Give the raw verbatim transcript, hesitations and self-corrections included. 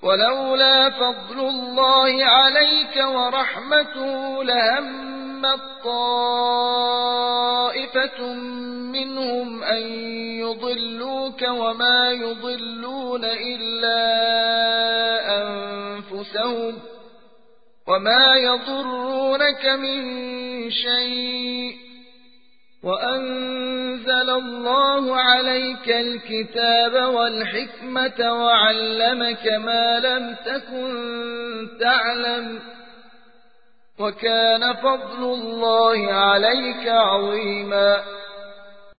ولولا فضل الله عليك ورحمته لهمت طائفة منهم أن يضلوك وما يضلون إلا أنفسهم وما يضرونك من شيء وأنزل الله عليك الكتاب والحكمة وعلمك ما لم تكن تعلم وكان فضل الله عليك عظيما.